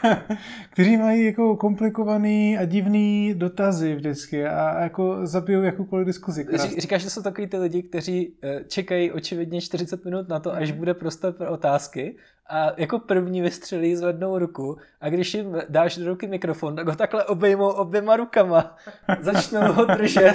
Kteří mají jako komplikovaný a divný dotazy vždycky a jako zabijou jakoukoliv diskuzi. Ří, říkáš, že jsou takový ty lidi, kteří čekají očividně čtyřicet minut na to, až bude prostor pro otázky a jako první vystřelí, zvednou ruku a když jim dáš do ruky mikrofon, tak ho takhle obejmou oběma rukama. Začnou ho držet.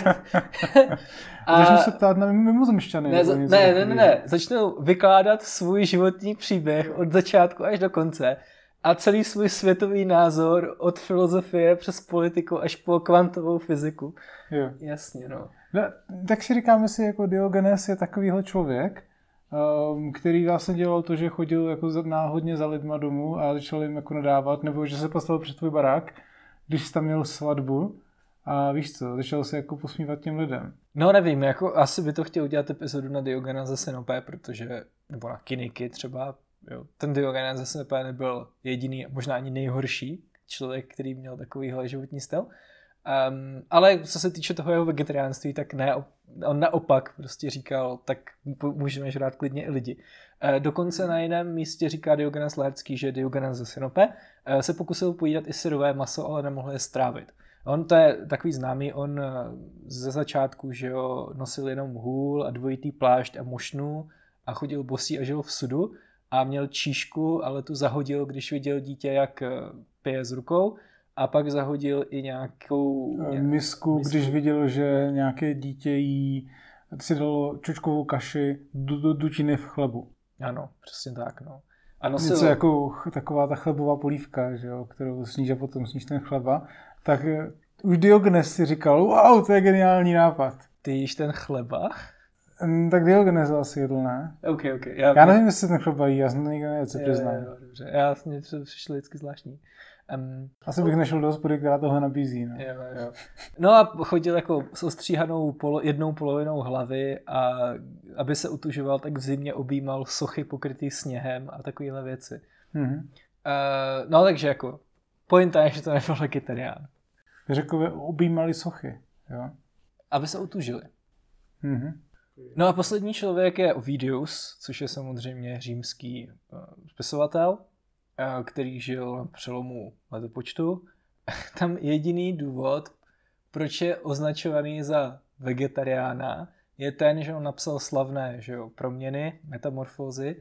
A začnou se ptát na mimozemšťany. Ne, ne, ne, ne, ne. Začnou vykládat svůj životní příběh od začátku až do konce a celý svůj světový názor od filozofie přes politiku až po kvantovou fyziku. Jo. Jasně, no. no. Tak si říkáme si, jako Diogenes je takovýhle člověk, Um, který vlastně dělal to, že chodil jako náhodně za lidma domů a začal jim jako nadávat, nebo že se postavil před tvůj barák, když jsi tam měl svatbu a víš co, začal se jako posmívat těm lidem. No nevím, jako asi by to chtěl udělat epizodu na Diogena ze Sinope, protože, nebo na Kiniky třeba, jo. Ten Diogenes ze Sinope nebyl jediný, možná ani nejhorší člověk, který měl takovýhle životní styl. Um, ale co se týče toho jeho vegetariánství, tak ne, on naopak prostě říkal, tak můžeme žrát klidně i lidi. Uh, dokonce na jiném místě říká Diogenes Laertský, že Diogenes ze Sinope uh, se pokusil pojídat i syrové maso, ale nemohl je strávit. On to je takový známý, on ze začátku, že jo, nosil jenom hůl a dvojitý plášť a mošnu a chodil bosý a žil v sudu a měl číšku, ale tu zahodil, když viděl dítě, jak pije z rukou, a pak zahodil i nějakou misku, misku, když viděl, že nějaké dítě jí si dalo čočkovou kaši do, do dutiny v chlebu. Ano, přesně tak, no. A nosil... Něco jako taková ta chlebová polívka, že jo, kterou sníš a potom sníš ten chleba, tak už Diogenes si říkal, wow, to je geniální nápad. Ty jíš ten chleba? Tak Diogenes asi jedl, ne? Ok, ok. Já, já nevím, jestli ten chleba jí, já jsem to nikdy nejedl, se přiznám. Jo, dobře, já jsem přišel vždycky zvláštní. Um, Asi bych nešel do hospody, která tohle nabízí. No, jo, jo. No a chodil jako s ostříhanou polo, jednou polovinou hlavy a aby se utužoval, tak v zimě objímal sochy pokrytý sněhem a takovéhle věci. Mm-hmm. Uh, no takže jako, pointa je, že to nebyl vegetarián. Řekové objímali sochy, jo? Aby se utužili. Mm-hmm. No a poslední člověk je Ovidius, což je samozřejmě římský uh, spisovatel, který žil na přelomu letopočtu. Tam jediný důvod, proč je označovaný za vegetariána, je ten, že on napsal slavné, že jo, proměny, metamorfózy,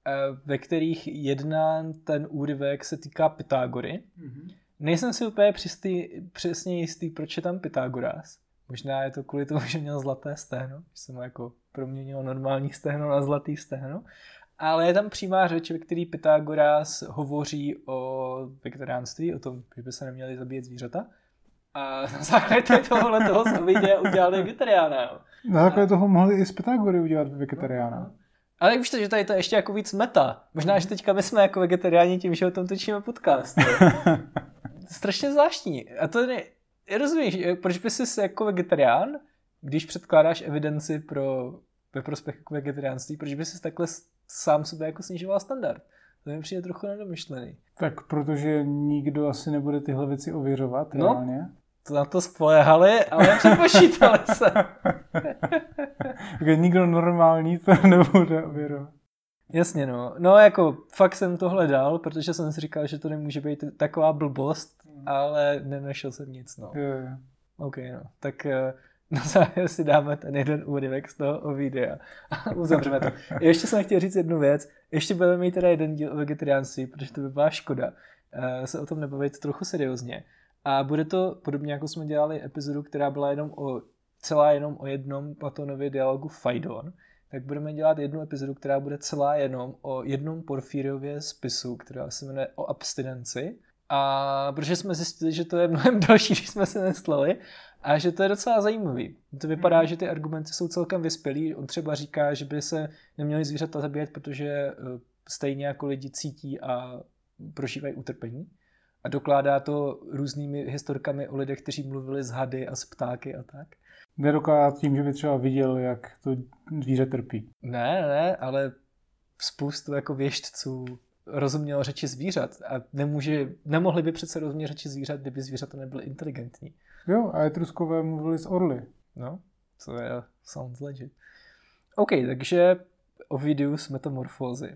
ve kterých jedna ten úryvek se týká Pythagory. Mm-hmm. Nejsem si úplně přistý, přesně jistý, proč je tam Pythagoras. Možná je to kvůli tomu, že měl zlaté stehno, že se mu jako proměnilo normální stehno na zlatý stehno. Ale je tam přímá řeč, ve který Pythagoras hovoří o vegetariánství, o tom, že by se neměli zabíjet zvířata. A na základě tohohle toho z Ovidia udělali vegetariána. Jo. Na základě toho mohli i z Pythagory udělat vegetariána. Ale víš to, že tady to je ještě jako víc meta. Možná, že teďka my jsme jako vegetariáni tím, že o tom točíme podcast. Strašně zvláštní. A to ne, rozumíš, proč by jsi jako vegetarián, když předkládáš evidenci pro ve prospěch jako vegetariánství, proč by jsi takhle sám sobě jako snižoval standard? To mi přijde trochu nedomyšlený. Tak protože nikdo asi nebude tyhle věci ověřovat, no, reálně. To na to spolehali, ale přepočítali se. Takže nikdo normální to nebude ověřovat. Jasně, no. No jako fakt jsem to hledal, protože jsem si říkal, že to nemůže být taková blbost, ale nenašel jsem nic, no. Jo, jo. OK, no. Tak na závěr si dáme ten jeden úryvek z toho Ovidia a uzavřeme to. Ještě jsem chtěl říct jednu věc. Ještě budeme mít teda jeden díl o vegetariánství, protože to by byla škoda uh, se o tom nebavit trochu seriózně. A bude to podobně, jako jsme dělali epizodu, která byla jenom o, celá jenom o jednom Platonově dialogu Phaidon, tak budeme dělat jednu epizodu, která bude celá jenom o jednom Porfíriově spisu, která se jmenuje O abstinenci. A protože jsme zjistili, že to je mnohem další, než jsme se mysleli, a že to je docela zajímavý. To vypadá, že ty argumenty jsou celkem vyspělý. On třeba říká, že by se neměli zvířata zabíjet, protože stejně jako lidi cítí a prožívají utrpení. A dokládá to různými historkami o lidech, kteří mluvili s hady a s ptáky a tak. Nedokládá tím, že by třeba viděl, jak to zvíře trpí. Ne, ne, ale spoustu jako věštců rozumělo řeči zvířat a nemůže, nemohli by přece rozumět řeči zvířat, kdyby zvířata nebyly inteligentní. Jo, a Etruskové mluvili s orly. No, to je sounds legit. OK, takže Ovidius metamorfózy.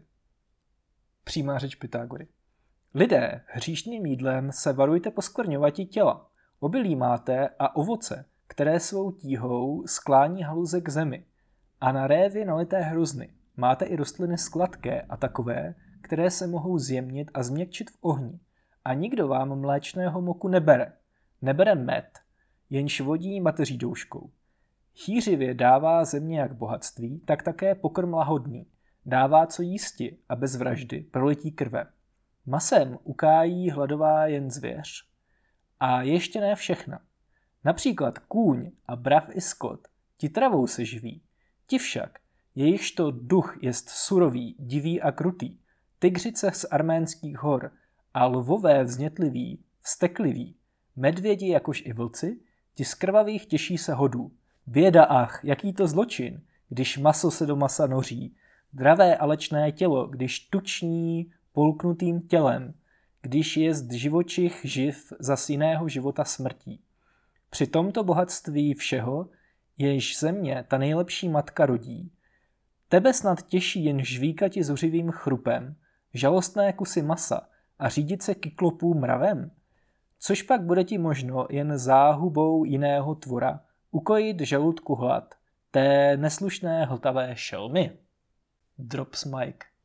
Přímá řeč Pythagory. Lidé, hříšným jídlem se varujte poskvrňovati těla. Obilí máte a ovoce, které svou tíhou sklání haluze k zemi. A na révy nalité hrozny. Máte i rostliny skladké a takové, které se mohou zjemnit a změkčit v ohni. A nikdo vám mléčného moku nebere. Nebere med, jenž vodí mateří douškou. Chýřivě dává země jak bohatství, tak také pokrm lahodný. Dává co jísti a bez vraždy prolití krve. Masem ukájí hladová jen zvěř. A ještě ne všechna. Například kůň a brav i skot, ti travou se živí. Ti však, jejichž duch jest surový, divý a krutý, tygřice z arménských hor a lvové vznětliví, vztekliví, medvědi jakož i vlci, Ti z krvavých těší se hodů. Běda ach, jaký to zločin, když maso se do masa noří. Dravé alečné tělo, když tuční polknutým tělem, když jest živočich živ za jiného života smrtí. Při tomto bohatství všeho, jež země ta nejlepší matka rodí, tebe snad těší jen žvíkati zuřivým chrupem, žalostné kusy masa a řídit se kyklopů mravem? Což pak bude ti možno jen záhubou jiného tvora ukojit žaludku hlad, té neslušné hltavé šelmy? Drops Mike.